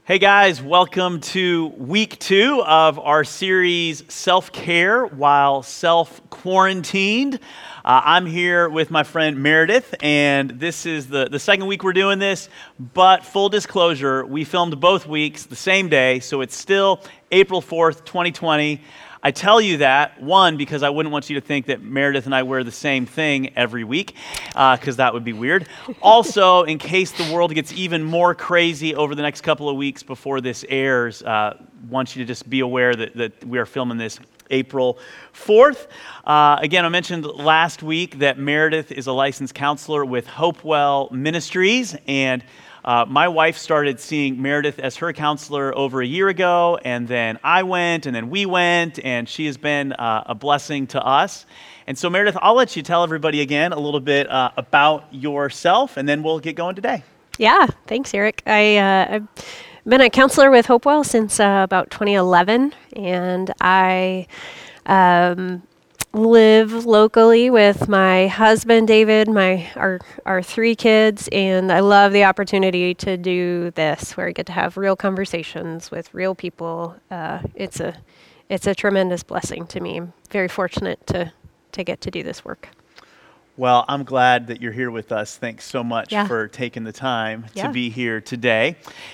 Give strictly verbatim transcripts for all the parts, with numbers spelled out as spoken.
Hey guys, welcome to week two of our series, Self-Care While Self-Quarantined. Uh, I'm here with my friend Meredith, and this is the, the second week we're doing this, but full disclosure, we filmed both weeks the same day, so it's still April fourth, twenty twenty. I tell you that, one, because I wouldn't want you to think that Meredith and I wear the same thing every week, because uh, that would be weird. Also, in case the world gets even more crazy over the next couple of weeks before this airs, uh, want you to just be aware that, that we are filming this April fourth. Uh, again, I mentioned last week that Meredith is a licensed counselor with Hopewell Ministries, and Uh, my wife started seeing Meredith as her counselor over a year ago, and then I went, and then we went, and she has been uh, a blessing to us. And so, Meredith, I'll let you tell everybody again a little bit uh, about yourself, and then we'll get going today. Yeah, thanks, Eric. I, uh, I've been a counselor with Hopewell since uh, about twenty eleven, and I um, live locally with my husband, David, my our our three kids, and I love the opportunity to do this, where I get to have real conversations with real people. Uh, it's a it's a tremendous blessing to me. I'm very fortunate to to get to do this work. Well, I'm glad that you're here with us. Thanks so much Yeah. for taking the time Yeah. to be here today.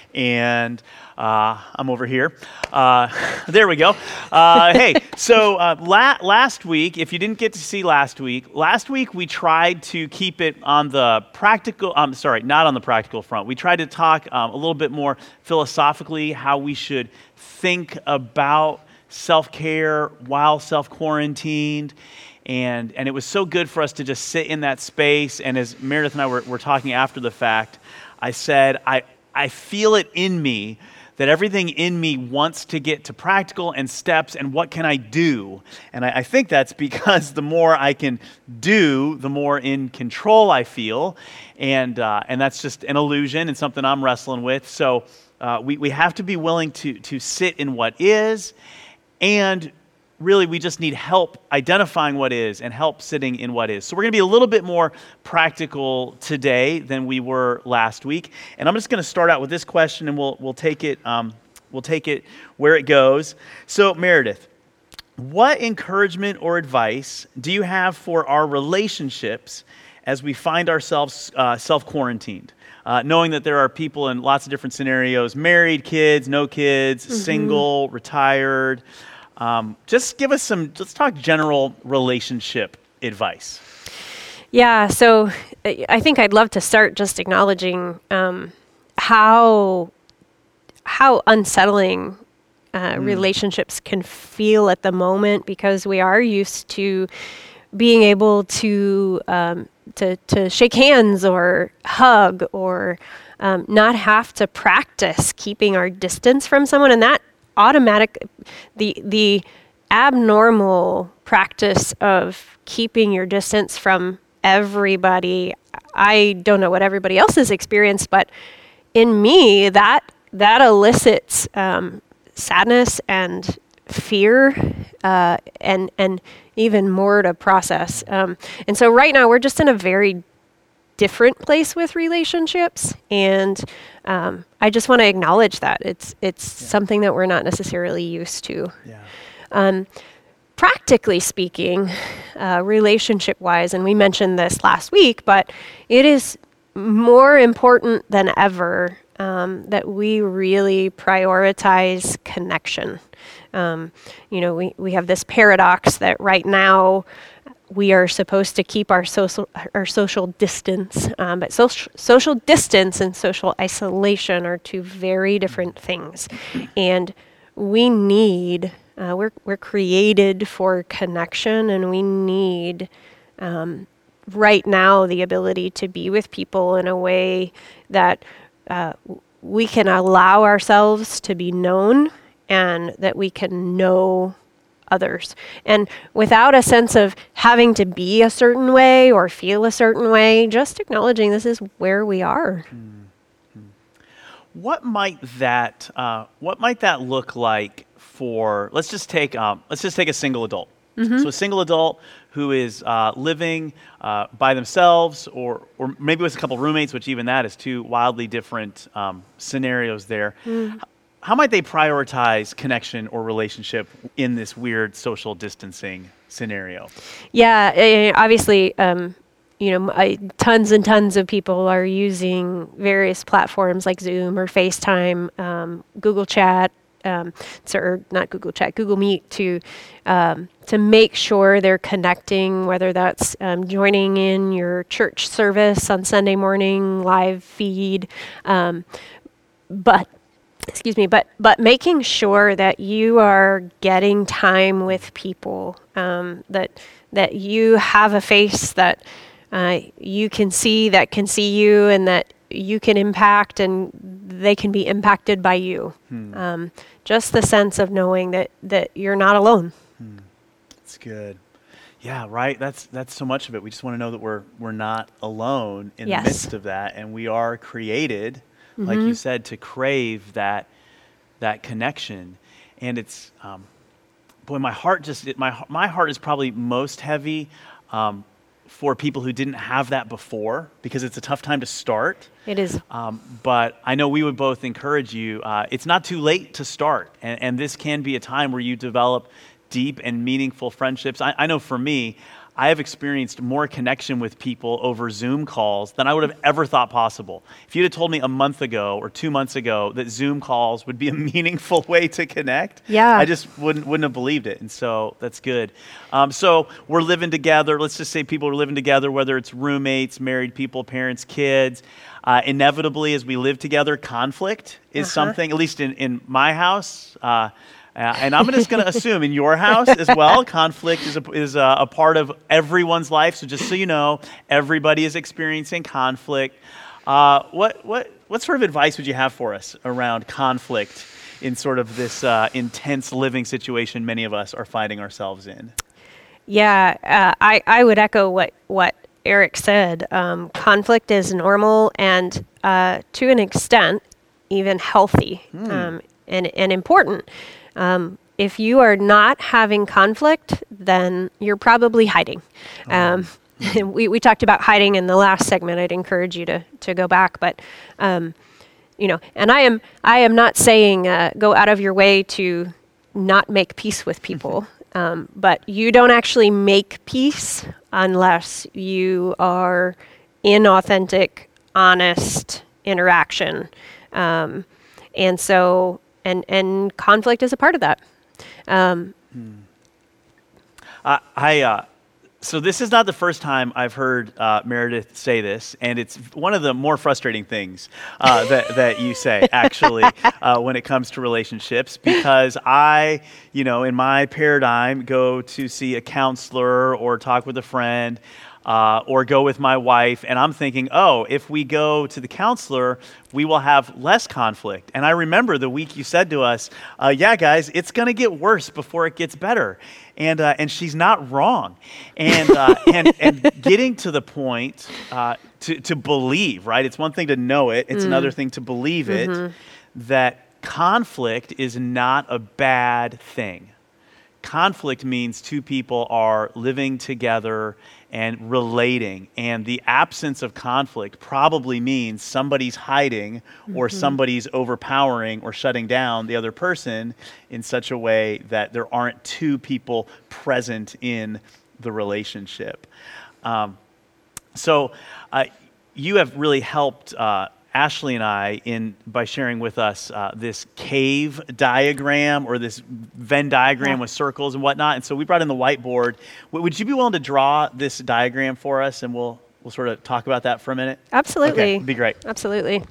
And uh, I'm over here. Uh, there we go. Uh, hey, so uh, la- last week, if you didn't get to see last week, last week we tried to keep it on the practical, I'm um, sorry, not on the practical front. We tried to talk um, a little bit more philosophically how we should think about self-care while self-quarantined. And and it was so good for us to just sit in that space. And as Meredith and I were, were talking after the fact, I said, I, I feel it in me that everything in me wants to get to practical and steps and what can I do? And I, I think that's because the more I can do, the more in control I feel. And uh, and that's just an illusion and something I'm wrestling with. So uh, we, we have to be willing to to sit in what is, and really, we just need help identifying what is and help sitting in what is. So we're going to be a little bit more practical today than we were last week. And I'm just going to start out with this question, and we'll we'll take it um, we'll take it where it goes. So Meredith, what encouragement or advice do you have for our relationships as we find ourselves uh, self-quarantined? Uh, knowing that there are people in lots of different scenarios: married, kids, no kids, mm-hmm. single, retired. Um, just give us some, let's talk general relationship advice. Yeah, so I think I'd love to start just acknowledging um, how how unsettling uh, mm. relationships can feel at the moment, because we are used to being able to um, to, to shake hands or hug or um, not have to practice keeping our distance from someone, and that automatic, the the abnormal practice of keeping your distance from everybody. I don't know what everybody else has experienced, but in me, that that elicits um, sadness and fear, uh, and and even more to process. Um, and so right now, we're just in a very different place with relationships, and um, I just want to acknowledge that it's it's yeah. something that we're not necessarily used to. Yeah. Um, practically speaking, uh, relationship-wise, and we mentioned this last week, but it is more important than ever um, that we really prioritize connection. Um, you know, we, we have this paradox that right now we are supposed to keep our social our social distance, um, but social social distance and social isolation are two very different things, and we need uh, we're we're created for connection, and we need um, right now the ability to be with people in a way that uh, we can allow ourselves to be known, and that we can know others. And without a sense of having to be a certain way or feel a certain way, just acknowledging this is where we are. Mm-hmm. What might that uh, what might that look like for? Let's just take um, let's just take a single adult. Mm-hmm. So a single adult who is uh, living uh, by themselves, or or maybe with a couple roommates, which even that is two wildly different um, scenarios there. Mm. H- How might they prioritize connection or relationship in this weird social distancing scenario? Yeah, eh, obviously, um, you know, m- I, tons and tons of people are using various platforms like Zoom or FaceTime, um, Google Chat, um, so, or not Google Chat, Google Meet to um, to make sure they're connecting, whether that's um, joining in your church service on Sunday morning, live feed, um, but excuse me, but but making sure that you are getting time with people, um, that that you have a face that uh, you can see, that can see you, and that you can impact, and they can be impacted by you. Hmm. Um, just the sense of knowing that that you're not alone. That's good. Yeah, right. That's that's so much of it. We just want to know that we're we're not alone in Yes. the midst of that, and we are created, like you said, to crave that that connection. And it's um, boy, my heart just it, my my heart is probably most heavy um, for people who didn't have that before, because it's a tough time to start. It is. Um, but I know we would both encourage you. Uh, it's not too late to start, and, and this can be a time where you develop deep and meaningful friendships. I, I know for me, I have experienced more connection with people over Zoom calls than I would have ever thought possible. If you'd have told me a month ago or two months ago that Zoom calls would be a meaningful way to connect, Yeah. I just wouldn't wouldn't have believed it. And so that's good. Um, so we're living together. Let's just say people are living together, whether it's roommates, married people, parents, kids. Uh, inevitably, as we live together, conflict is Uh-huh. something, at least in, in my house. Uh, Uh, and I'm just going to assume in your house as well, conflict is, a, is a, a part of everyone's life. So just so you know, everybody is experiencing conflict. Uh, what what what sort of advice would you have for us around conflict in sort of this uh, intense living situation many of us are finding ourselves in? Yeah, uh, I, I would echo what, what Eric said. Um, conflict is normal and uh, to an extent, even healthy um, and, and important. Um, if you are not having conflict, then you're probably hiding. Um, we, we talked about hiding in the last segment. I'd encourage you to, to go back. But, um, you know, and I am I am not saying uh, go out of your way to not make peace with people. Um, but you don't actually make peace unless you are in authentic, honest interaction. Um, and so, and, and conflict is a part of that. Um, Uh, I uh, so this is not the first time I've heard uh, Meredith say this, and it's one of the more frustrating things uh, that that you say actually uh, when it comes to relationships, because I, you know, in my paradigm, go to see a counselor or talk with a friend. Uh, or go with my wife, and I'm thinking, oh, if we go to the counselor, we will have less conflict. And I remember the week you said to us, uh, yeah, guys, it's going to get worse before it gets better. And uh, and she's not wrong. And uh, and and getting to the point uh, to, to believe, right? It's one thing to know it. It's another thing to believe it, that conflict is not a bad thing. Conflict means two people are living together and relating, and the absence of conflict probably means somebody's hiding or somebody's overpowering or shutting down the other person in such a way that there aren't two people present in the relationship. Um, so uh, you have really helped uh, Ashley and I in by sharing with us uh, this cave diagram, or this Venn diagram Yeah. with circles and whatnot. And so we brought in the whiteboard. W- would you be willing to draw this diagram for us, and we'll we'll sort of talk about that for a minute? absolutely. Okay, it'd be great. Absolutely.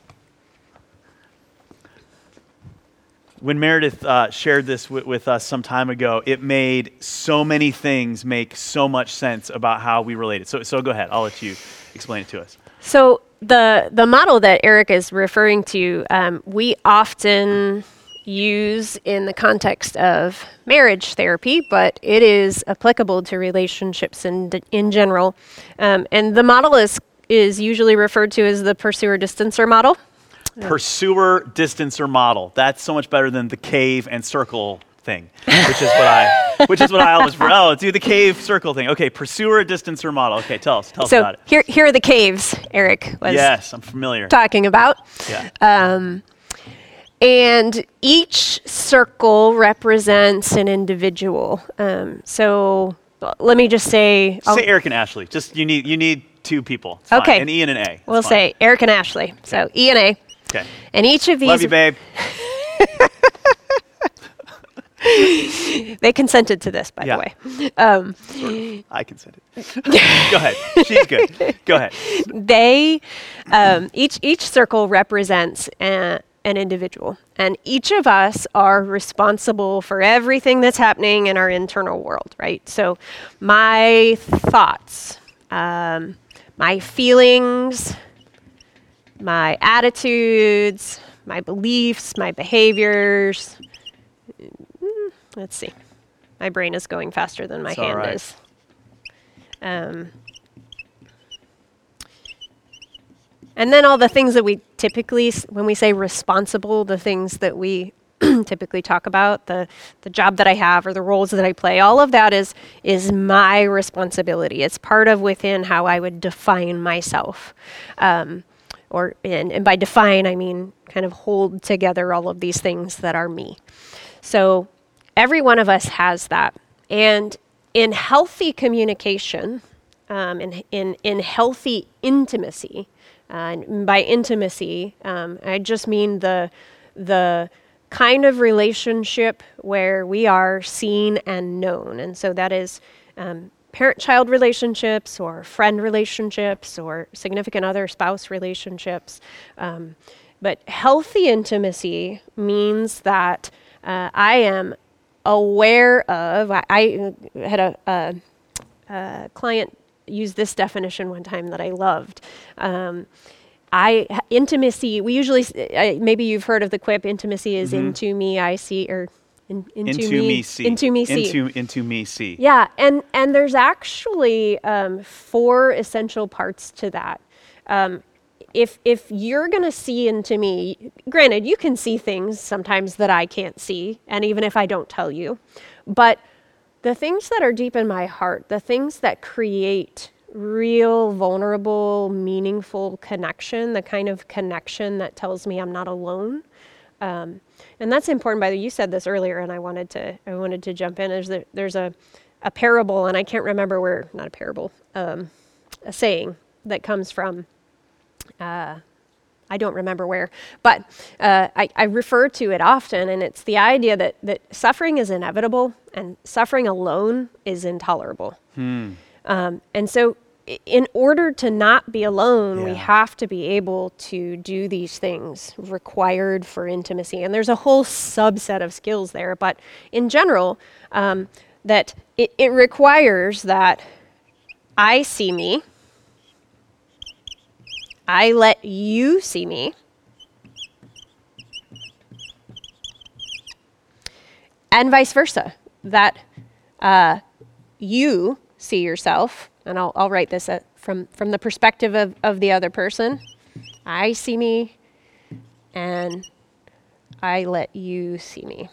When Meredith uh, shared this w- with us some time ago, it made so many things make so much sense about how we related. So so go ahead. I'll let you explain it to us. So the the model that Eric is referring to, um, we often use in the context of marriage therapy, but it is applicable to relationships in in general. Um, and the model is is usually referred to as the pursuer distancer model. Pursuer distancer model. That's so much better than the cave and circle thing, which is what I, which is what I always, oh, do the cave circle thing. Okay, pursuer, distancer, model. Okay, tell us, tell us So about it. here, here are the caves Eric was Yes, I'm familiar. talking about. Yeah. Um, and each circle represents an individual. Um, so well, let me just say, I'll- Say Eric and Ashley. Just you need you need two people. It's fine. Okay. An E and an A. That's we'll fine. say Eric and Ashley. So E and A. Okay. And each of these, Love you, babe. they consented to this, by Yeah. the way. Um, Sort of. I consented. Go ahead. She's good. Go ahead. they, um, each each circle represents a, an individual, and each of us are responsible for everything that's happening in our internal world, right? So, my thoughts, um, my feelings, my attitudes, my beliefs, my behaviors. Mm, Let's see. My brain is going faster than my It's all hand right. is. Um, and then all the things that we typically, s- when we say responsible, the things that we typically talk about, the the job that I have or the roles that I play, all of that is is my responsibility. It's part of within how I would define myself. Um, or and, and by define, I mean kind of hold together all of these things that are me. So every one of us has that. And in healthy communication, um, in, in, in healthy intimacy, uh, and by intimacy, um, I just mean the, the kind of relationship where we are seen and known. And so that is um, parent-child relationships or friend relationships or significant other spouse relationships. Um, but healthy intimacy means that uh, I am aware of, I, I had a, a, a client use this definition one time that I loved. Um, I intimacy, we usually, s- I, maybe you've heard of the quip, intimacy is into me, I see, or in, into, Into me, me, see. into me, see. Into into me, see. Yeah, and, and there's actually um, four essential parts to that. Um, if if you're gonna see into me, granted, you can see things sometimes that I can't see, and even if I don't tell you, but the things that are deep in my heart, the things that create real, vulnerable, meaningful connection, the kind of connection that tells me I'm not alone. Um, and that's important. By the way, you said this earlier, and I wanted to I wanted to jump in. There's the, there's a a parable, and I can't remember where. Not a parable, um, a saying that comes from. Uh, I don't remember where, but uh, I, I refer to it often, and it's the idea that that suffering is inevitable, and suffering alone is intolerable. Um, and so, i- in order to not be alone, we Yeah. have to be able to do these things required for intimacy. And there's a whole subset of skills there, but in general, um, that it, it requires that I see me, I let you see me, and vice versa, that uh, you see yourself, and I'll, I'll write this at, from, from the perspective of, of the other person. I see me, and I let you see me.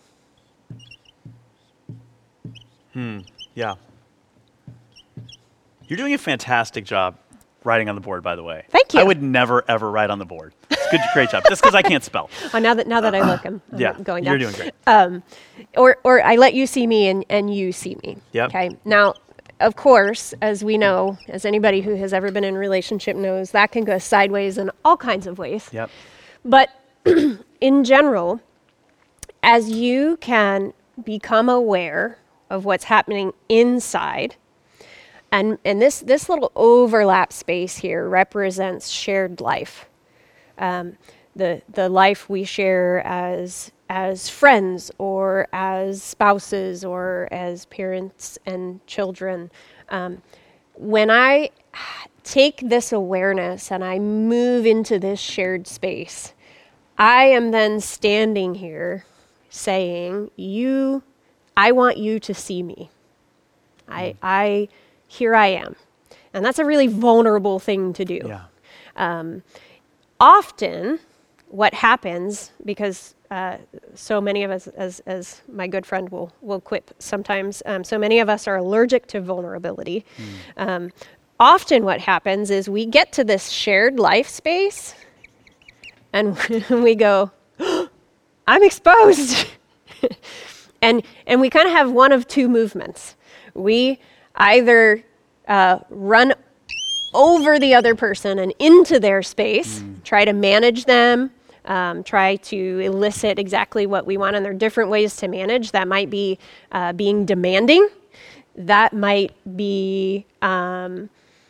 Yeah. You're doing a fantastic job writing on the board, by the way. Thank you. I would never, ever write on the board. It's good, great job. Just because I can't spell. Oh, now that now that I look, I'm, I'm Yeah, going down. you're doing great. Um, or or I let you see me, and, and you see me. Yep. Okay. Now, of course, as we know, as anybody who has ever been in a relationship knows, that can go sideways in all kinds of ways. Yep. But in general, as you can become aware of what's happening inside, and, and this, this little overlap space here represents shared life. Um, the, the life we share as, as friends or as spouses or as parents and children. Um, when I take this awareness and I move into this shared space, I am then standing here saying, you, I want you to see me. I, I, here I am. And that's a really vulnerable thing to do. Yeah. Um, often, what happens, because uh, so many of us, as, as my good friend will, will quip sometimes, um, so many of us are allergic to vulnerability. Mm. Um, often what happens is we get to this shared life space and we go, oh, I'm exposed. and and we kind of have one of two movements. We either uh, run over the other person and into their space, mm. try to manage them, um, try to elicit exactly what we want. And there are different ways to manage. That might be uh, being demanding. That might be um,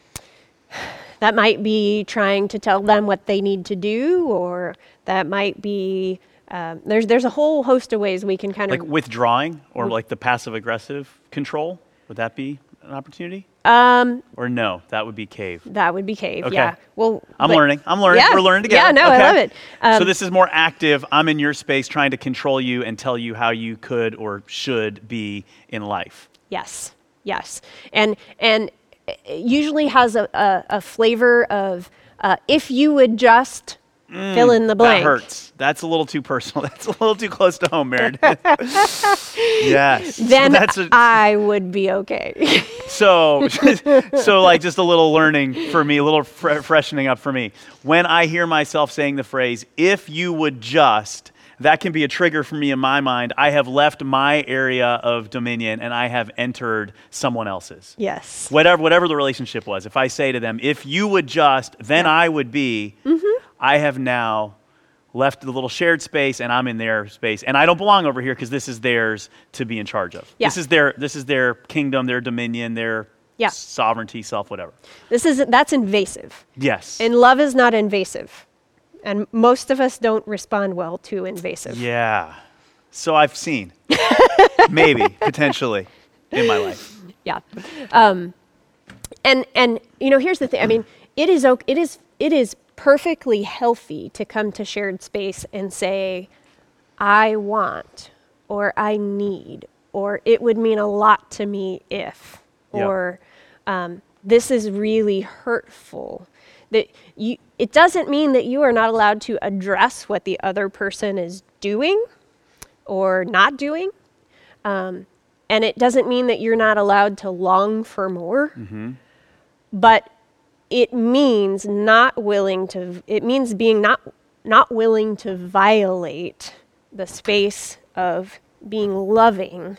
that might be trying to tell them what they need to do, or that might be um, there's there's a whole host of ways we can kind like of withdrawing, or like the passive aggressive control. Would that be an opportunity? Um, or no, that would be cave. That would be cave. Okay. Yeah. Well, I'm but- learning. I'm learning. Yeah. We're learning together. Yeah. No, Okay. I love it. Um, so this is more active. I'm in your space trying to control you and tell you how you could or should be in life. Yes. Yes. And and it usually has a, a, a flavor of uh, if you would just mm, fill in the blank. That hurts. That's a little too personal. That's a little too close to home, Meredith. Yes. Then so that's a, I would be okay. So, so like just a little learning for me, a little fre- freshening up for me. When I hear myself saying the phrase, if you would just, that can be a trigger for me in my mind. I have left my area of dominion and I have entered someone else's. Yes. Whatever, whatever the relationship was. If I say to them, if you would just, then Yeah. I would be, Mm-hmm. I have now left the little shared space and I'm in their space. And I don't belong over here because this is theirs to be in charge of. Yeah. This is their this is their kingdom, their dominion, their Yeah. sovereignty, self, whatever. This is that's invasive. Yes. And love is not invasive. And most of us don't respond well to invasive. Yeah. So I've seen. Maybe, potentially, in my life. Yeah. Um, and and you know, here's the thing. I mean, it is okay, it is it is perfectly healthy to come to shared space and say, I want, or I need, or it would mean a lot to me if, Yeah. or um, this is really hurtful. That you, it doesn't mean that you are not allowed to address what the other person is doing or not doing. Um, and it doesn't mean that you're not allowed to long for more. Mm-hmm. But it means not willing to, it means being not not willing to violate the space of being loving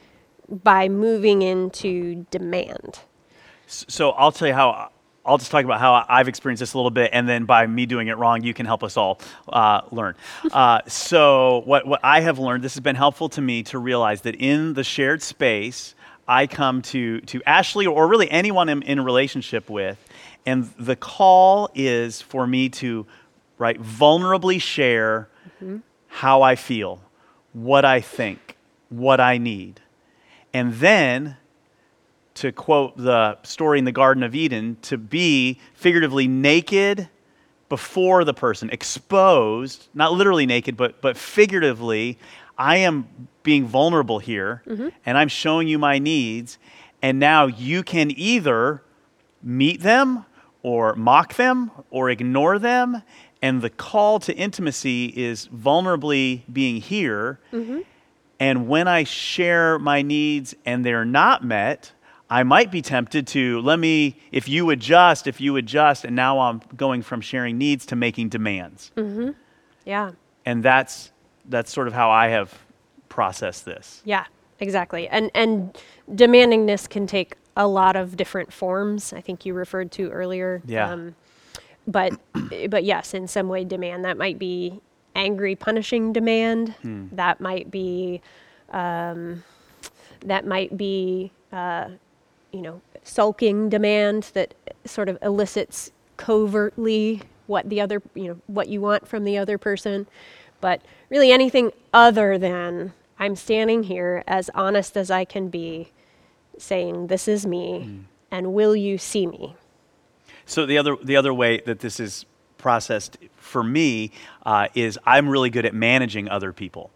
by moving into demand. So I'll tell you how, I'll just talk about how I've experienced this a little bit, and then by me doing it wrong, you can help us all uh, learn. uh, so what, what I have learned, this has been helpful to me to realize that in the shared space, I come to, to Ashley, or really anyone I'm in a relationship with, and the call is for me to, right, vulnerably share mm-hmm. how I feel, what I think, what I need. And then, to quote the story in the Garden of Eden, to be figuratively naked before the person, exposed, not literally naked, but, but figuratively, I am being vulnerable here, mm-hmm. and I'm showing you my needs, and now you can either meet them or mock them or ignore them, and the call to intimacy is vulnerably being here, mm-hmm. and when I share my needs and they're not met, I might be tempted to, let me, if you would just, if you would just, and now I'm going from sharing needs to making demands. Mm-hmm. Yeah. And that's that's sort of how I have processed this. Yeah, exactly. And and demandingness can take a lot of different forms. I think you referred to earlier. Yeah. Um, but but yes, in some way, demand. That might be angry, punishing demand. Hmm. That might be um, that might be uh, you know, sulking demand that sort of elicits covertly what the other, you know, what you want from the other person. But really anything other than I'm standing here as honest as I can be, saying this is me, mm. and will you see me? So the other the other way that this is processed for me uh, is I'm really good at managing other people.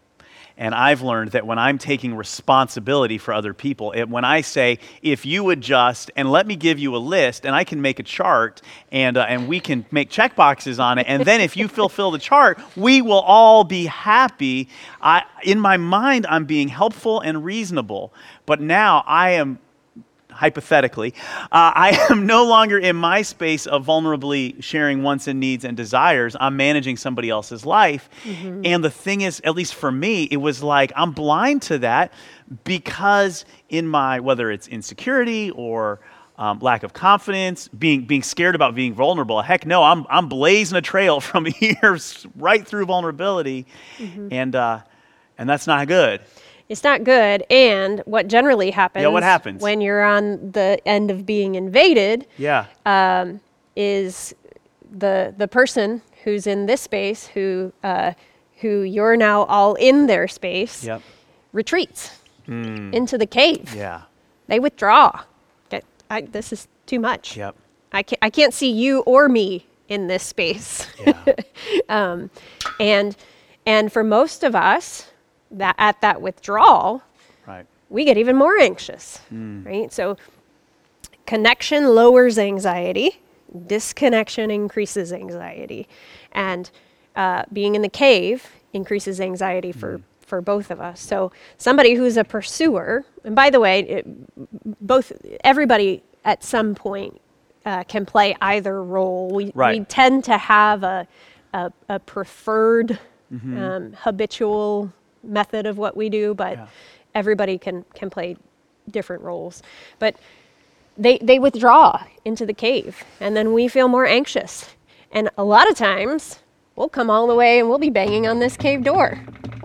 And I've learned that when I'm taking responsibility for other people, it, when I say, if you would just, and let me give you a list, and I can make a chart, and uh, and we can make check boxes on it, and then if you fulfill the chart, we will all be happy. I, in my mind, I'm being helpful and reasonable, but now I am, hypothetically, uh, I am no longer in my space of vulnerably sharing wants and needs and desires. I'm managing somebody else's life. Mm-hmm. And the thing is, at least for me, it was like I'm blind to that because in my, whether it's insecurity or um, lack of confidence, being being scared about being vulnerable, heck no, I'm I'm blazing a trail from here right through vulnerability. Mm-hmm. And uh, and that's not good. It's not good, and what generally happens, yeah, what happens when you're on the end of being invaded yeah. um, is the the person who's in this space, who uh, who you're now all in their space, yep. retreats mm. into the cave. Yeah. They withdraw. Okay, I, this is too much. Yep. I can't, I can't see you or me in this space. Yeah. um, and and for most of us, that at that withdrawal, right. we get even more anxious, mm. right? So connection lowers anxiety, disconnection increases anxiety, and uh, being in the cave increases anxiety for, mm. for both of us. So somebody who's a pursuer, and by the way, it, both everybody at some point uh, can play either role. We, right. we tend to have a, a, a preferred mm-hmm. um, habitual method of what we do, but yeah. everybody can can play different roles. But they they withdraw into the cave, and then we feel more anxious. And a lot of times, we'll come all the way and we'll be banging on this cave door.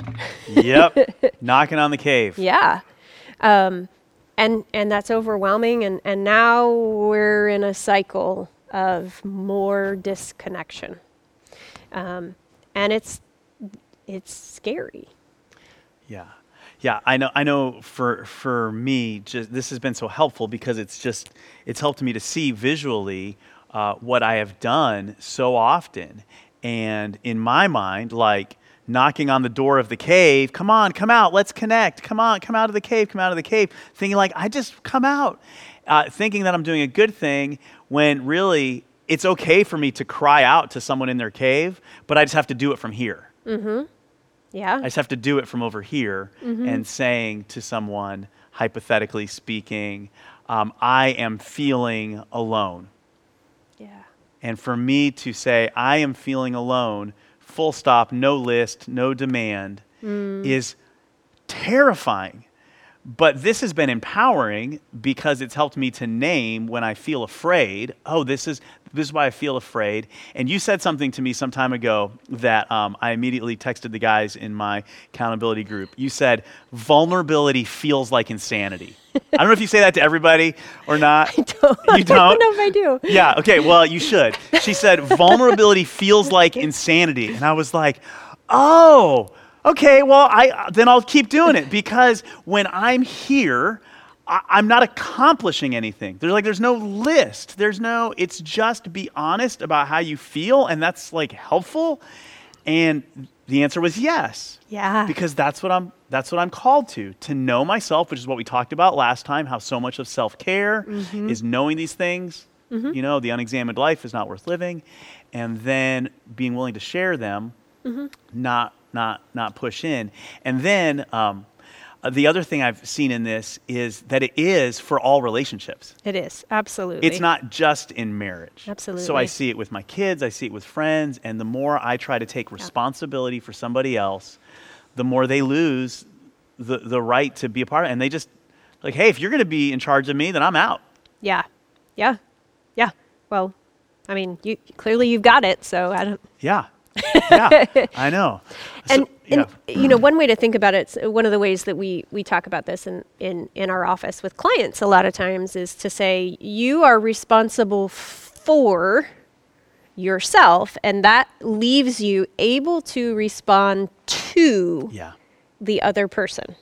Yep, knocking on the cave. Yeah, um, and and that's overwhelming. And and now we're in a cycle of more disconnection, um, and it's it's scary. Yeah. Yeah, I know I know for for me, just this has been so helpful because it's just it's helped me to see visually uh, what I have done so often. And in my mind, like knocking on the door of the cave, come on, come out, let's connect. Come on, come out of the cave, come out of the cave. Thinking like, I just come out. Uh, thinking that I'm doing a good thing when really it's okay for me to cry out to someone in their cave, but I just have to do it from here. Mm-hmm. Yeah. I just have to do it from over here mm-hmm. and saying to someone, hypothetically speaking, um, I am feeling alone. Yeah. And for me to say, I am feeling alone, full stop, no list, no demand, mm. is terrifying. But this has been empowering because it's helped me to name when I feel afraid. Oh, this is this is why I feel afraid. And you said something to me some time ago that um, I immediately texted the guys in my accountability group. You said, vulnerability feels like insanity. I don't know if you say that to everybody or not. I don't. You don't? I don't know if I do. Yeah, okay, well, you should. She said, vulnerability feels like insanity. And I was like, oh, okay, well, I then I'll keep doing it because when I'm here, I, I'm not accomplishing anything. There's like there's no list. There's no. It's just be honest about how you feel, and that's like helpful. And the answer was yes. Yeah. Because that's what I'm. That's what I'm called to. To know myself, which is what we talked about last time. How so much of self-care mm-hmm. is knowing these things. Mm-hmm. You know, the unexamined life is not worth living, and then being willing to share them. Mm-hmm. Not. Not not push in. And then um, uh, the other thing I've seen in this is that it is for all relationships. It is, absolutely. It's not just in marriage. Absolutely. So I see it with my kids, I see it with friends, and the more I try to take responsibility yeah. for somebody else, the more they lose the, the right to be a part of it. And they just, like, hey, if you're going to be in charge of me, then I'm out. Yeah, yeah, yeah. Well, I mean, you clearly you've got it, so I don't... Yeah. Yeah, I know. So, and, yeah. and you know, one way to think about it, one of the ways that we, we talk about this in, in, in our office with clients a lot of times is to say, you are responsible for yourself, and that leaves you able to respond to yeah. the other person.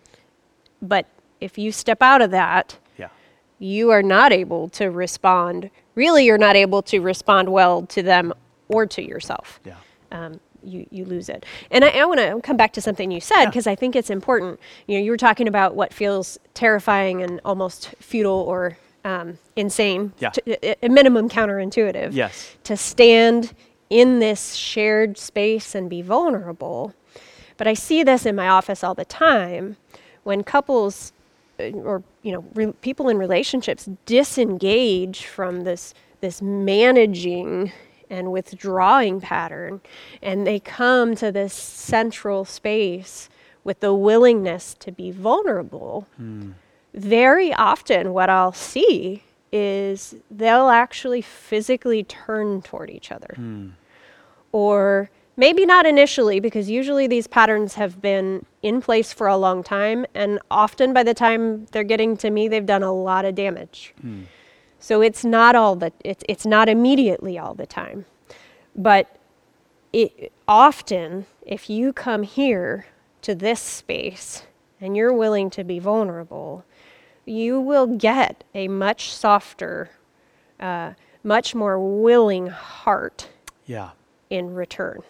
But if you step out of that, yeah. you are not able to respond. Really, you're not able to respond well to them or to yourself. Yeah. Um, you, you lose it. And I, I want to come back to something you said, because Yeah. I think it's important. You know, you were talking about what feels terrifying and almost futile or um, insane, Yeah. to, a minimum counterintuitive. Yes. To stand in this shared space and be vulnerable. But I see this in my office all the time when couples uh, or you know re- people in relationships disengage from this this managing and withdrawing pattern, and they come to this central space with the willingness to be vulnerable. Hmm. Very often what I'll see is they'll actually physically turn toward each other. Hmm. Or maybe not initially, because usually these patterns have been in place for a long time, and often by the time they're getting to me, they've done a lot of damage. Hmm. So it's not all that it's it's not immediately all the time. But it often, if you come here to this space and you're willing to be vulnerable, you will get a much softer, uh, much more willing heart Yeah. in return.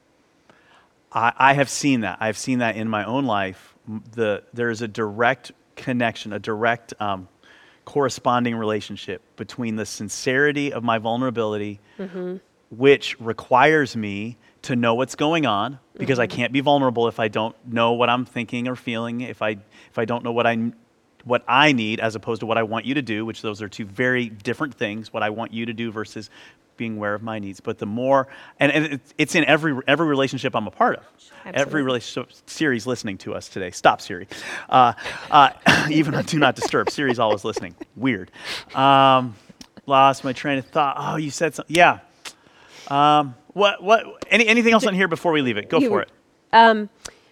I, I have seen that. I've seen that in my own life. M- The there is a direct connection, a direct um, corresponding relationship between the sincerity of my vulnerability, which requires me to know what's going on, because I can't be vulnerable if I don't know what I'm thinking or feeling. If I if I don't know what I n- what I need as opposed to what I want you to do, which those are two very different things. What I want you to do versus being aware of my needs. But the more, and, and it's, it's in every every relationship I'm a part of. Absolutely. Every relationship. Siri's listening to us today. Stop, Siri. Uh, uh, even on Do Not Disturb. Siri's always listening. Weird. Um, lost my train of thought. Oh, you said something. Yeah. Um, what? What? Any, anything else on here before we leave it? Go You- for it. Um,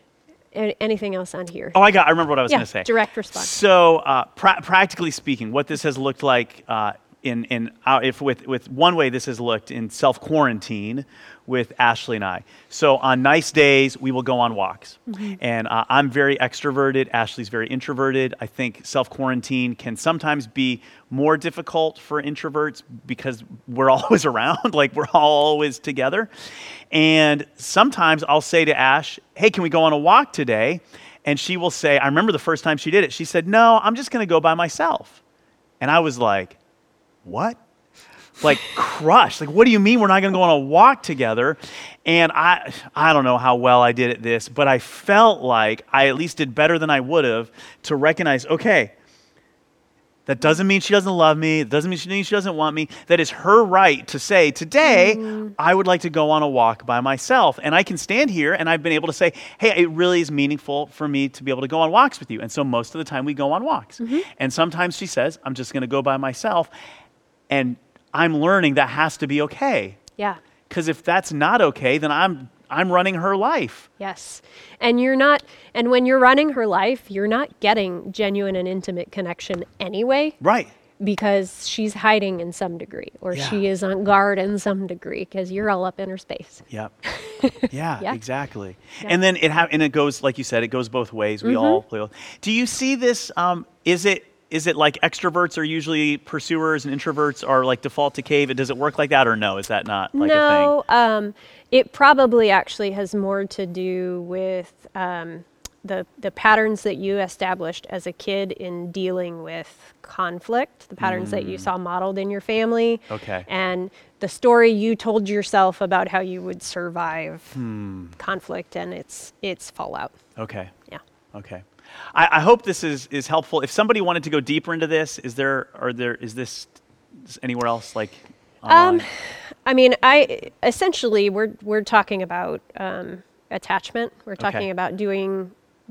a- anything else on here? Oh, I got. I remember what I was yeah, going to say. direct response. So, uh, pra- practically speaking, what this has looked like uh, in in uh, if with with one way this has looked in self quarantine with Ashley and I. So on nice days, we will go on walks, and uh, I'm very extroverted. Ashley's very introverted. I think self quarantine can sometimes be more difficult for introverts because we're always around, like we're always together. And sometimes I'll say to Ash, "Hey, can we go on a walk today?" And she will say, I remember the first time she did it, she said, "No, I'm just going to go by myself." And I was like, what? Like crushed. Like, what do you mean we're not going to go on a walk together? And I I don't know how well I did at this, but I felt like I at least did better than I would have to recognize, okay, that doesn't mean she doesn't love me. It doesn't mean she, she doesn't want me. That is her right to say, today, I would like to go on a walk by myself. And I can stand here and I've been able to say, hey, it really is meaningful for me to be able to go on walks with you. And so most of the time we go on walks. And sometimes she says, I'm just going to go by myself. And I'm learning that has to be okay. Yeah. Because if that's not okay, then I'm I'm running her life. Yes. And you're not, and when you're running her life, you're not getting genuine and intimate connection anyway, Right. because she's hiding in some degree, or Yeah. she is on guard in some degree, because you're all up in her space. Yep. Yeah, Yeah. exactly. Yeah. And then it ha- and it goes, like you said, it goes both ways. We all play. Do you see this? Um, is it is it like extroverts are usually pursuers and introverts are like default to cave? Does it work like that, or no? Is that not like a thing? No, um, it probably actually has more to do with um, the the patterns that you established as a kid in dealing with conflict, the patterns that you saw modeled in your family, Okay. and the story you told yourself about how you would survive Hmm. conflict and its its fallout. Okay. Yeah. Okay. I, I hope this is, is helpful. If somebody wanted to go deeper into this, is there are there is this anywhere else like online? Um, I mean, I essentially we're we're talking about um, attachment. We're talking Okay. about doing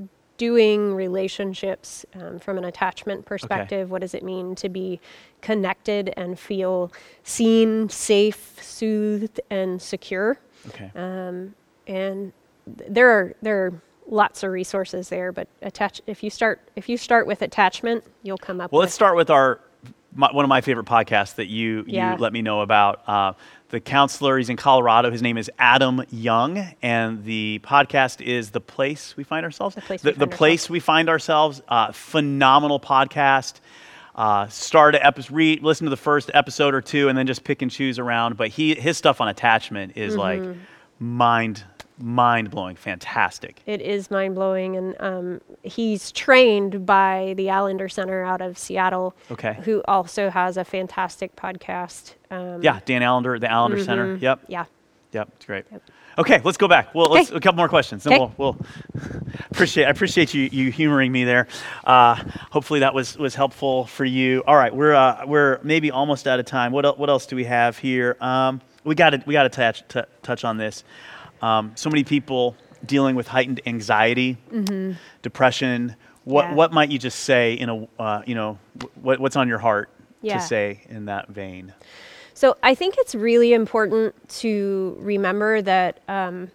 doing relationships um, from an attachment perspective. What does it mean to be connected and feel seen, safe, soothed, and secure? Okay. Um, and th- there are there are lots of resources there, but attach if you start if you start with attachment, you'll come up Well, with let's start with our my, one of my favorite podcasts that you Yeah. you let me know about. Uh, the counselor, he's in Colorado. His name is Adam Young, and the podcast is The Place We Find Ourselves. The Place The, We the Find Place We Find Ourselves. Uh, phenomenal podcast. Uh, start a episode, read, listen to the first episode or two, and then just pick and choose around. But he his stuff on attachment is like mind mind-blowing, fantastic. It is mind blowing, and um, he's trained by the Allender Center out of Seattle, Okay. who also has a fantastic podcast. Um, Yeah, Dan Allender, the Allender Center. Yep. yeah. Yep, it's great. Okay, let's go back. Well, let's Okay. a couple more questions. Then Okay. we'll, we'll appreciate. I appreciate you you humoring me there. Uh, hopefully that was was helpful for you. All right, we're uh, we're maybe almost out of time. What el- what else do we have here? Um, we got to we got to touch t- touch on this. Um, so many people dealing with heightened anxiety, depression. What Yeah. what might you just say in a uh, you know what what's on your heart Yeah. to say in that vein? So I think it's really important to remember that um,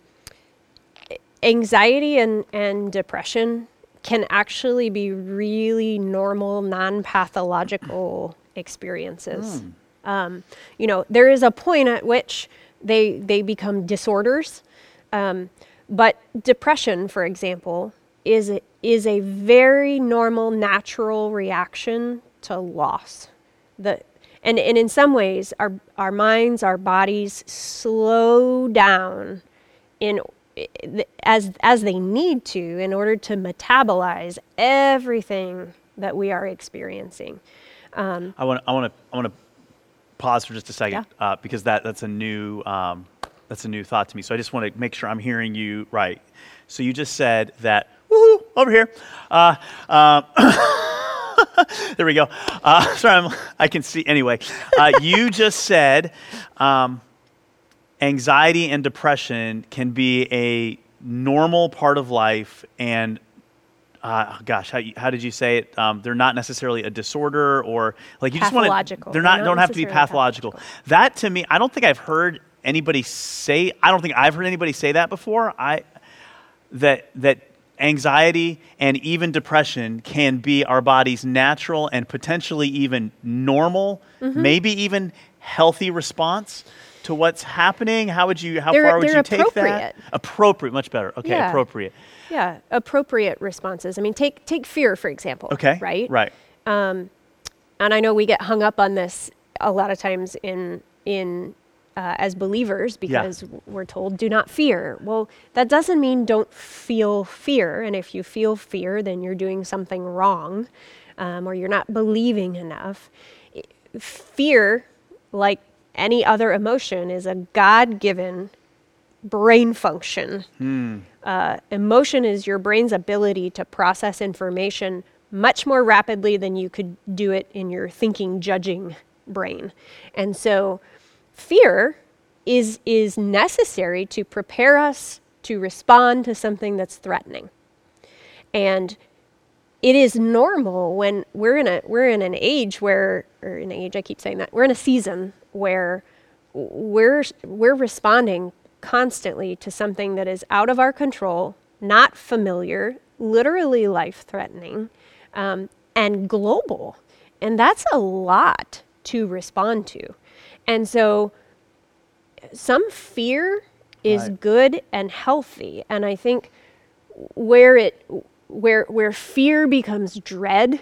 anxiety and, and depression can actually be really normal, non-pathological experiences. Um, you know, there is a point at which they they become disorders, um, but depression, for example, is a, is a very normal, natural reaction to loss. The and, and in some ways, our our minds, our bodies slow down in as as they need to in order to metabolize everything that we are experiencing. I want I want to I want to pause for just a second Yeah. uh, because that that's a new um, that's a new thought to me. So I just want to make sure I'm hearing you right. So you just said that woohoo over here. Uh, uh, there we go. Uh, sorry, I'm, I can see anyway. Uh, you just said um, anxiety and depression can be a normal part of life and uh, gosh, how, you- how did you say it? Um, they're not necessarily a disorder or like you just want to, Pathological. they're They're not, not don't have to be necessarily pathological. That to me, I don't think I've heard anybody say, I don't think I've heard anybody say that before. I, that, that anxiety and even depression can be our body's natural and potentially even normal, Mm-hmm. maybe even healthy response to what's happening. How would you, how They're- far would they're you take that? appropriate. Appropriate, much better. Okay, Yeah. appropriate. Yeah, appropriate responses. I mean, take take fear, for example. Okay. Right. Right. And I know we get hung up on this a lot of times in in uh, as believers because we're told do not fear. Well, that doesn't mean don't feel fear. And if you feel fear, then you're doing something wrong, um, or you're not believing enough. I- Fear, like any other emotion, is a God-given brain function. Uh, emotion is your brain's ability to process information much more rapidly than you could do it in your thinking, judging brain. And so fear is is necessary to prepare us to respond to something that's threatening. And it is normal when we're in a we're in an age where or an age I keep saying that we're in a season where we're we're responding constantly to something that is out of our control, not familiar, literally life-threatening, um, and global. And that's a lot to respond to. And so some fear is Right. good and healthy. And I think where it where where fear becomes dread,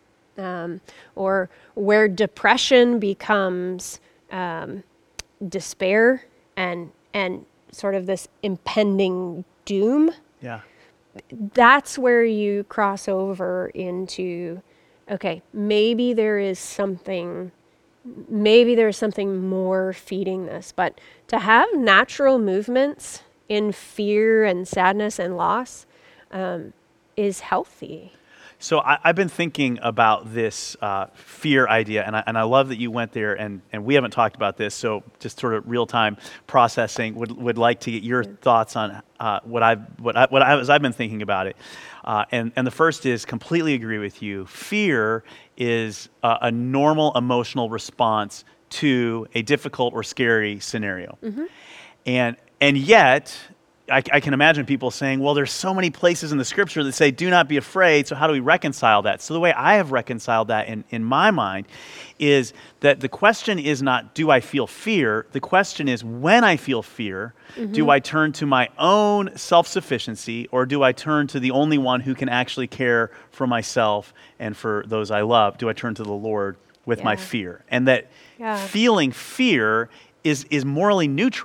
um, or where depression becomes um, despair and and sort of this impending doom, Yeah. that's where you cross over into, okay, maybe there is something, maybe there's something more feeding this. But to have natural movements in fear and sadness and loss um, is healthy. So I, I've been thinking about this uh, fear idea, and I, and I love that you went there, and, and we haven't talked about this, so just sort of real-time processing, would would like to get your thoughts on uh, what I've, what I, what I, as I've been thinking about it. Uh, and, and the first is, completely agree with you, fear is a, a normal emotional response to a difficult or scary scenario. And, and yet, I, I can imagine people saying, well, there's so many places in the scripture that say, do not be afraid. So how do we reconcile that? So the way I have reconciled that in, in my mind is that the question is not, do I feel fear? The question is, when I feel fear, do I turn to my own self-sufficiency, or do I turn to the only one who can actually care for myself and for those I love? Do I turn to the Lord with my Yeah. fear? And that Yeah. feeling fear is, is morally neutral.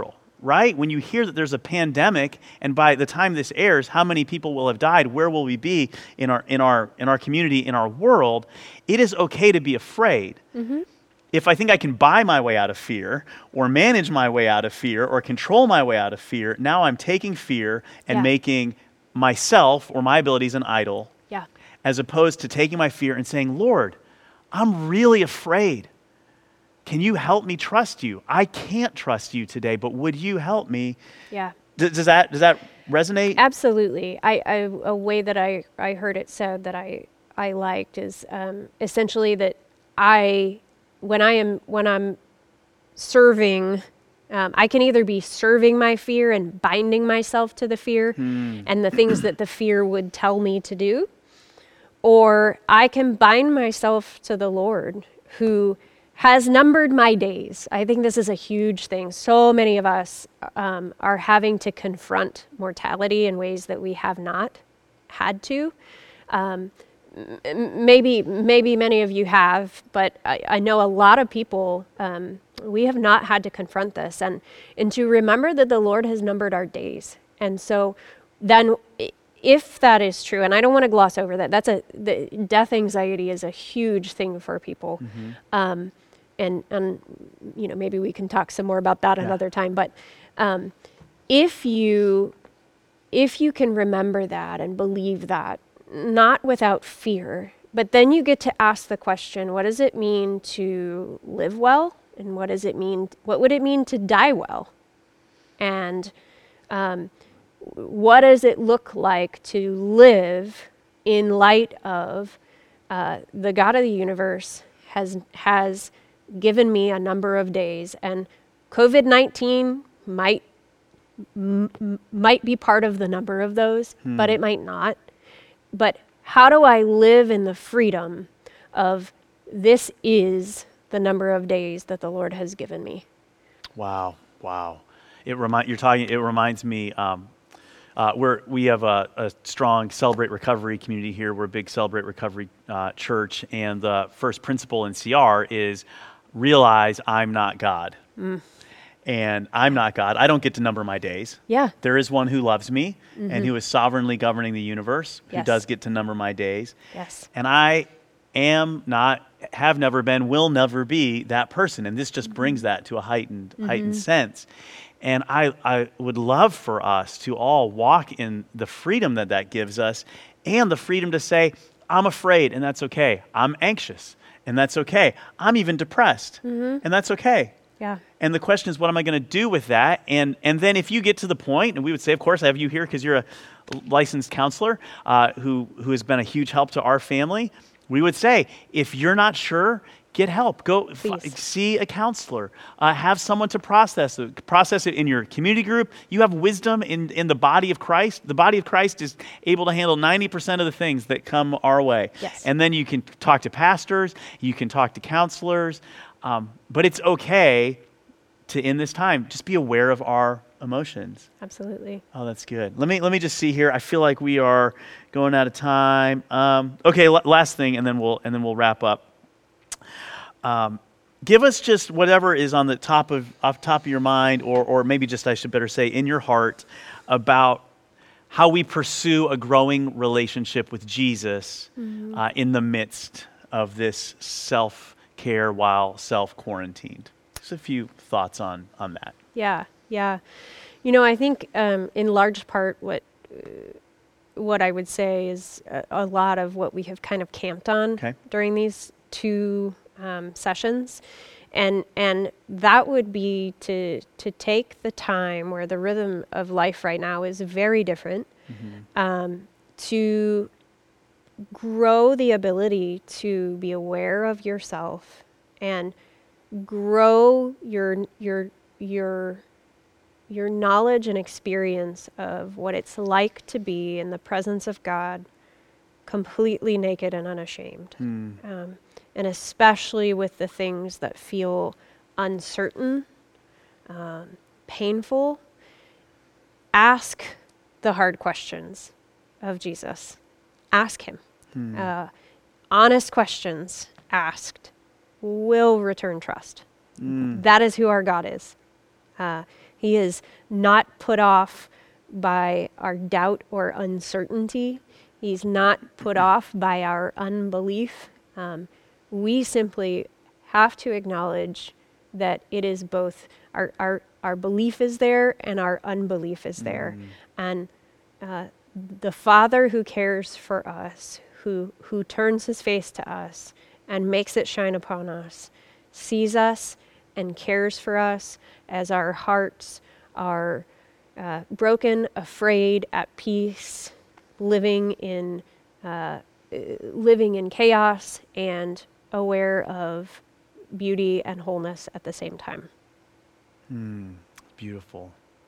right? When you hear that there's a pandemic, and by the time this airs, how many people will have died? Where will we be in our in our in our community, in our world? It is okay to be afraid. Mm-hmm. If I think I can buy my way out of fear, or manage my way out of fear, or control my way out of fear, now I'm taking fear and Yeah. making myself or my abilities an idol, Yeah. as opposed to taking my fear and saying, Lord, I'm really afraid. Can you help me trust you? I can't trust you today, but would you help me? Yeah. D- does that does that resonate? Absolutely. I, I a way that I, I heard it said that I I liked is um, essentially that I when I am when I'm serving, um, I can either be serving my fear and binding myself to the fear and the things that the fear would tell me to do, or I can bind myself to the Lord who has numbered my days. I think this is a huge thing. So many of us um, are having to confront mortality in ways that we have not had to. Um, m- maybe, maybe many of you have, but I, I know a lot of people, um, we have not had to confront this, and, and to remember that the Lord has numbered our days. And so then i- if that is true, and I don't want to gloss over that, that's a, the death anxiety is a huge thing for people. Um, and, and, you know, maybe we can talk some more about that Yeah. another time, but, um, if you, if you can remember that and believe that, not without fear, but then you get to ask the question, what does it mean to live well? And what does it mean, what would it mean to die well? And, um, what does it look like to live in light of uh, the God of the universe has has given me a number of days, and COVID nineteen might m- m- might be part of the number of those, but it might not. But how do I live in the freedom of this is the number of days that the Lord has given me? Wow, wow. It remind you're talking. It reminds me. Um, uh, we're we have a, a strong Celebrate Recovery community here. We're a big Celebrate Recovery uh, church, and the first principle in C R is realize I'm not God, and I'm not God. I don't get to number my days. Yeah. There is one who loves me and who is sovereignly governing the universe, who Yes. does get to number my days. Yes. And I am not, have never been, will never be that person. And this just brings that to a heightened, heightened sense. And I, I would love for us to all walk in the freedom that that gives us, and the freedom to say, I'm afraid, and that's okay. I'm anxious, and that's okay. I'm even depressed, and that's okay. Yeah. And the question is, what am I going to do with that? And and then if you get to the point, and we would say, of course, I have you here because you're a licensed counselor uh, who who has been a huge help to our family. We would say, if you're not sure, get help. Go f- Please. see a counselor. Uh, have someone to process it. Process it in your community group. You have wisdom in, in the body of Christ. The body of Christ is able to handle ninety percent of the things that come our way. Yes. And then you can talk to pastors. You can talk to counselors. Um, but it's okay to, in this time, just be aware of our emotions. Absolutely. Oh, that's good. Let me let me just see here. I feel like we are going out of time. Um, okay, l- last thing, and then we'll and then we'll wrap up. Um, give us just whatever is on the top of off top of your mind, or or maybe just I should better say in your heart, about how we pursue a growing relationship with Jesus uh, in the midst of this self-care while self-quarantined. Just a few thoughts on on that. Yeah, yeah. You know, I think um, in large part what uh, what I would say is a, a lot of what we have kind of camped on Okay. during these two um, sessions, and and that would be to to take the time where the rhythm of life right now is very different, um, to grow the ability to be aware of yourself and grow your your your your knowledge and experience of what it's like to be in the presence of God, completely naked and unashamed, um, and especially with the things that feel uncertain, um, painful. Ask the hard questions of Jesus. Ask him. Uh, honest questions asked will return trust. That is who our God is. Uh, He is not put off by our doubt or uncertainty. He's not put off by our unbelief. Um, we simply have to acknowledge that it is both our, our, our belief is there and our unbelief is there. Mm. And uh, the Father who cares for us, who, who turns his face to us and makes it shine upon us, sees us and cares for us as our hearts are uh, broken, afraid, at peace, living in uh, living in chaos and aware of beauty and wholeness at the same time. Mm, beautiful.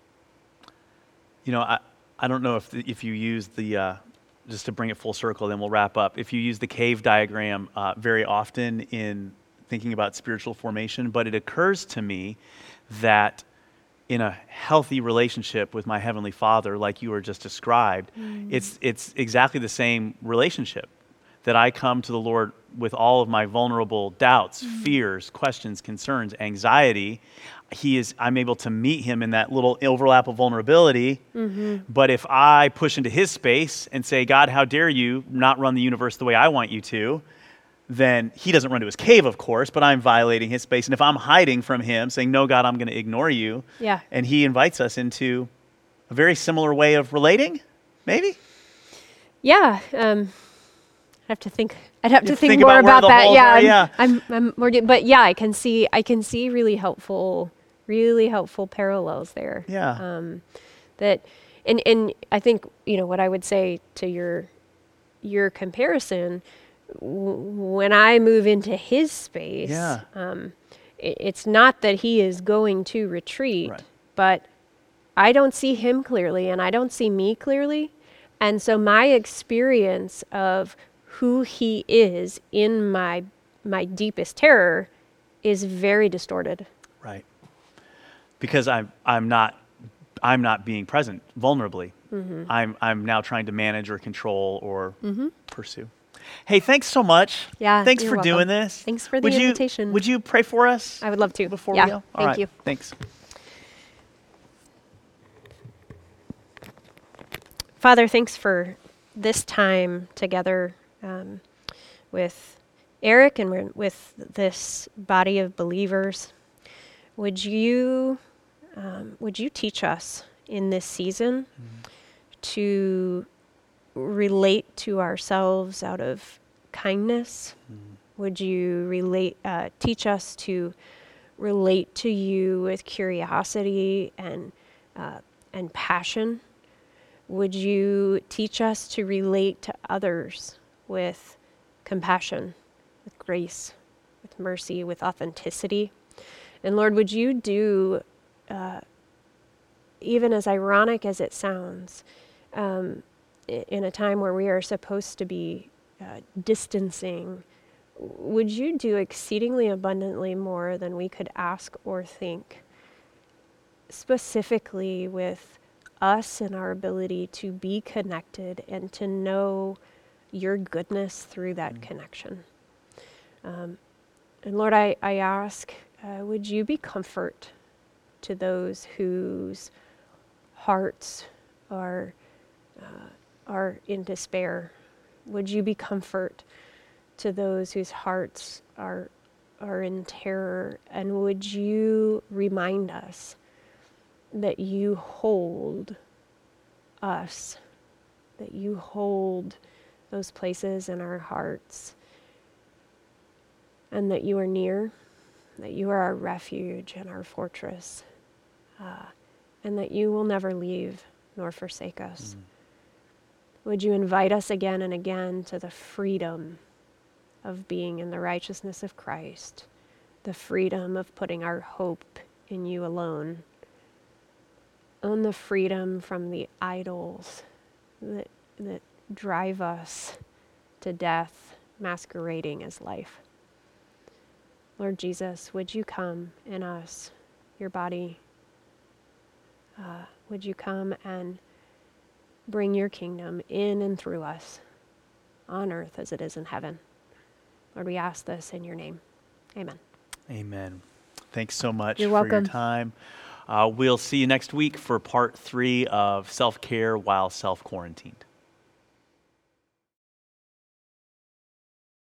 You know, I, I don't know if the, if you use the, uh, just to bring it full circle, then we'll wrap up. If you use the cave diagram uh, very often in thinking about spiritual formation, but it occurs to me that in a healthy relationship with my Heavenly Father, like you were just described, mm. it's it's exactly the same relationship, that I come to the Lord with all of my vulnerable doubts, mm. fears, questions, concerns, anxiety. He is, I'm able to meet him in that little overlap of vulnerability. Mm-hmm. But if I push into his space and say, God, how dare you not run the universe the way I want you to, then he doesn't run to his cave, of course, but I'm violating his space. And if I'm hiding from him, saying, no, God, I'm going to ignore you, yeah. and he invites us into a very similar way of relating, maybe? Yeah. Um, I'd have to think, I'd have you to think, think more about, about that. Yeah, are, I'm, yeah. I'm, I'm more, but yeah, I can see, I can see really helpful, really helpful parallels there. Yeah. Um, that, and, and I think, you know, what I would say to your, your comparison, when I move into his space, yeah. um, it, it's not that he is going to retreat, right. but I don't see him clearly and I don't see me clearly. And so my experience of who he is in my my deepest terror is very distorted. Right. Because I'm I'm not I'm not being present vulnerably. Mm-hmm. I'm I'm now trying to manage or control or mm-hmm. pursue. Hey, thanks so much. Yeah, thanks for welcome. doing this. Thanks for the would invitation. You, would you pray for us? I would love to. Before yeah, we go? All thank right. you. Thanks. Father, thanks for this time together um, with Eric and with this body of believers. Would you um, would you teach us in this season mm-hmm. to relate to ourselves out of kindness? Mm-hmm. Would you relate uh, teach us to relate to you with curiosity and uh, and passion? Would you teach us to relate to others with compassion, with grace, with mercy, with authenticity? And Lord, would you do, uh, even as ironic as it sounds, um, in a time where we are supposed to be uh, distancing, would you do exceedingly abundantly more than we could ask or think, specifically with us and our ability to be connected and to know your goodness through that mm-hmm. connection. Um, and Lord, I, I ask, uh, would you be comfort to those whose hearts are uh, are in despair? Would you be comfort to those whose hearts are are in terror? And would you remind us that you hold us, that you hold those places in our hearts, and that you are near, that you are our refuge and our fortress, uh, and that you will never leave nor forsake us. Mm. Would you invite us again and again to the freedom of being in the righteousness of Christ, the freedom of putting our hope in you alone, and the freedom from the idols that that drive us to death, masquerading as life. Lord Jesus, would you come in us, your body? Uh, would you come and bring your kingdom in and through us, on earth as it is in heaven? Lord, we ask this in your name. Amen. Amen. Thanks so much You're for welcome. your time. Uh, we'll see you next week for part three of self-care while self-quarantined.